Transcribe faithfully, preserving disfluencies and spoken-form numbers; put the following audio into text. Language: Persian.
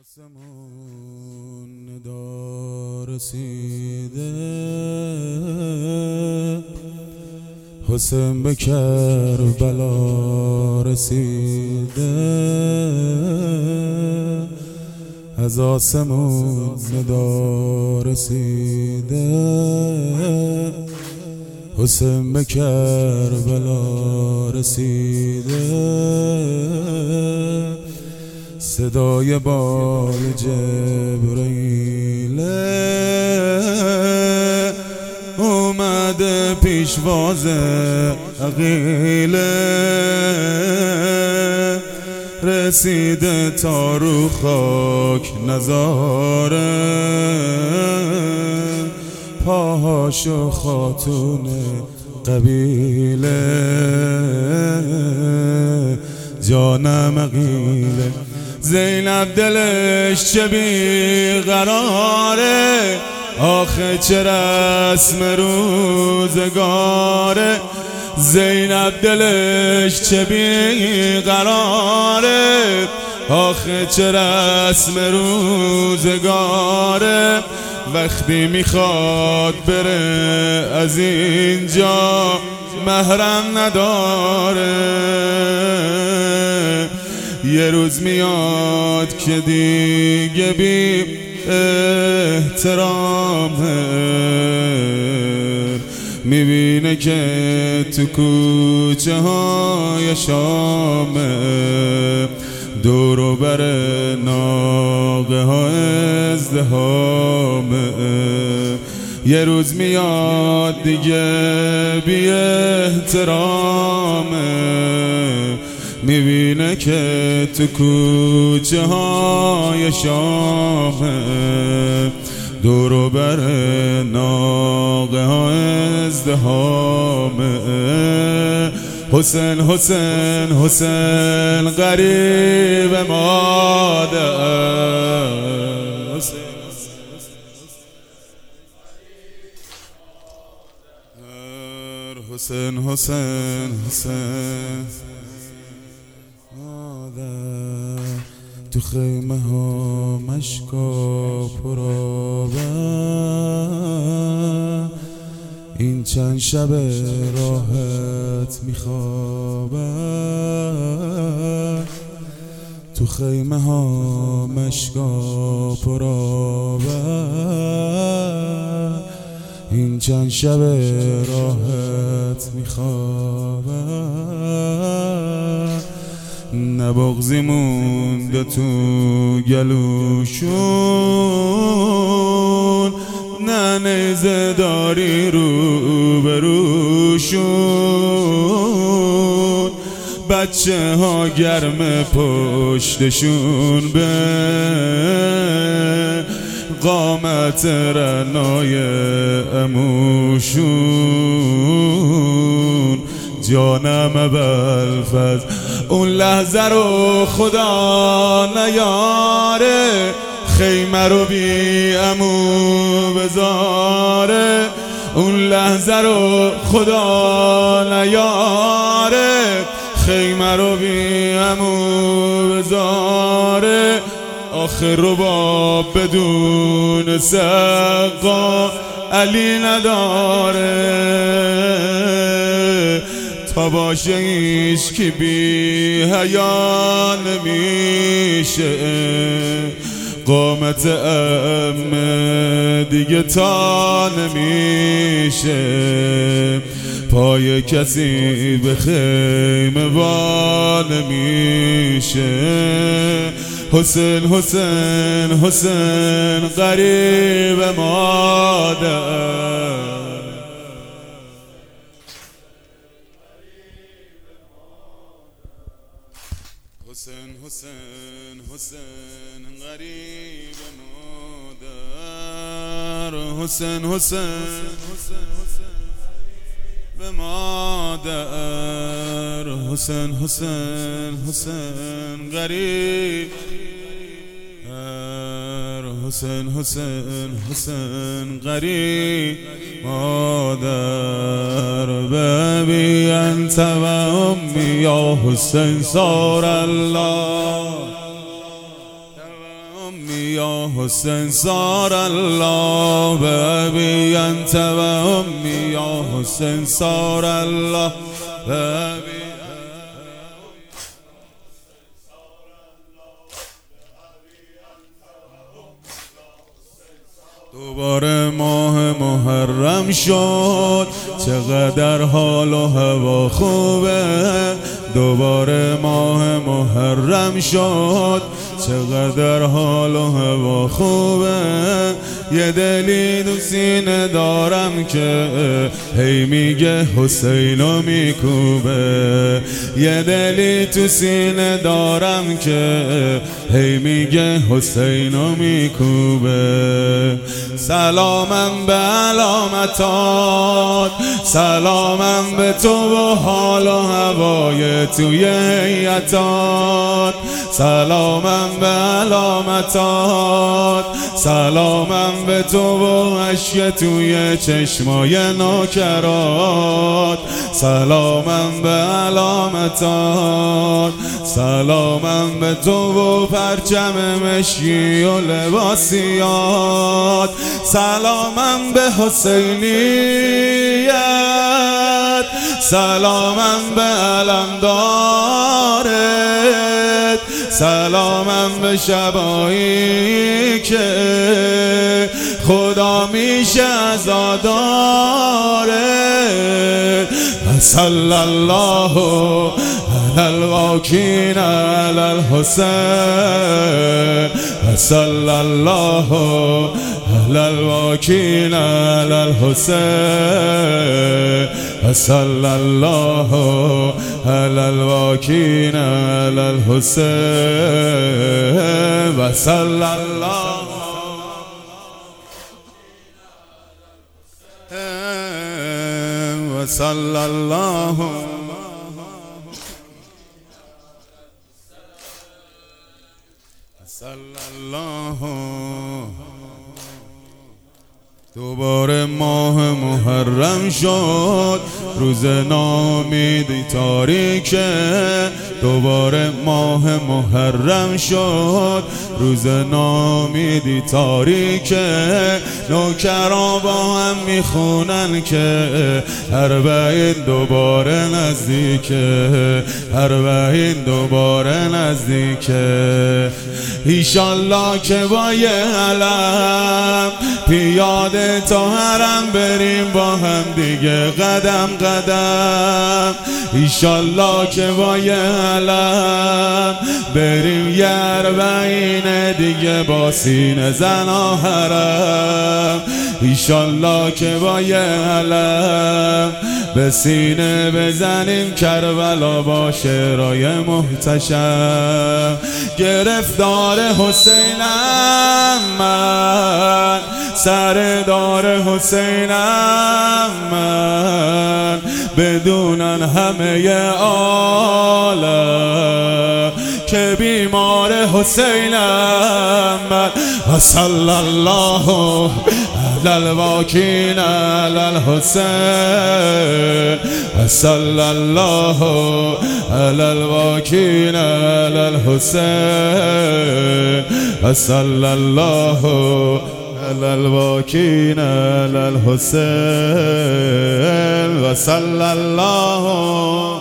آسمون دار رسیده، حسین به کربلا رسیده. از آسمون دار رسیده، حسین به کربلا رسیده. صدای بال جبرئیل اومده پیشواز عقیله، رسیده تا رو خاک نزاره، پاهاشو خاتون قبیله، جانم عقیله. زینب دلش چه بیقراره، آخه چه رسم روزگاره. زینب دلش چه بیقراره، آخه چه رسم روزگاره. وقتی میخواد بره از اینجا محرم نداره، یه روز میاد که دیگه بی احترامه، میبینه که تو کوچه های شامه دور و بر ناقه ها ازدحامه. یه روز میاد دیگه بی احترامه، میبینه که تو کوچه های شامه دور و بر ناقه ها ازدحامه. حسین حسین حسین غریب مادر، حسین حسین حسین مادر. تو خیمه ها مشکا پرابه، این چند شب راحت میخوابه. تو خیمه ها مشکا پرابه، این چند شب راحت میخوابه. نه بغضی مونده تو گلوشون، نه نیزه داری رو بروشون. بچه ها گرم پشتشون به قامت رنای اموشون. جانم ابوالفضل اون لحظه رو خدا نیاره، خیمه رو بی عمو بذاره. اون لحظه رو خدا نیاره، خیمه رو بی عمو بذاره. آخر رباب بدون سقا علی نداره، تا باشه ایش که بی حیا نمیشه. قامت امه دیگه تا نمیشه، پای کسی به خیمه وا نمیشه. حسین حسین حسین غریب مادر، حسین حسین حسین غریب مادر. حسین حسین به مادر، حسین حسین حسین غریب. حسین حسین حسین غریب مادر. ببی انت و امی یا حسین صار الله أمي يا حسين صار الله بأبي أنت وأمي يا حسين صار الله بأبي. دوباره ماه محرم شد چقدر حال و هوا خوبه. دوباره ماه محرم شد چقدر حال و هوا خوبه. یه دلی تو سینه دارم که هی میگه حسینو میکوبه. یه دلی تو سینه دارم که هی میگه حسینو میکوبه. سلامم به علامتات، سلامم به تو و حال و هوای توی هیئتات. سلامم به علامتات، سلامم به تو و اشک توی چشمای نوکرات. سلامم به علامتات، سلامم به تو و پرچم مشکی و لباسیات. سلامم به حسینیت، سلامم به علمدارت. سلامم به شبایی که خدا میشه عزادارت. صلی الله علی الواکین علی الحسین. صلی الله علی الواکین علی الحسین. صلی الله علی الواکین علی الحسین. و صلی الله و صلی الله صلی الله. دوباره ماه محرم شد روز نامیدی تاریکه. دوباره ماه محرم شد روز نامیدی تاریکه. نوکرا با هم میخونن که اربعین دوباره نزدیکه. اربعین دوباره نزدیکه. ایشالله که با یه علم پیاده تا حرم بریم با هم دیگه قدم قدم. ایشالله که با یه علم بریم یه اربعین دیگه با سینه زنا حرم. ایشالله که با یه علم به سینه بزنیم کربلا با شعرهای محتشم. گرفتار حسینم من، سردار حسینم من، بدونن همه عالم که بیمار حسینم من. صلی الله علی الواکین علی الحسین. صلی الله علی الواکین علی الحسین. صلی الله علی الواکین علی الحسین. و صلی الله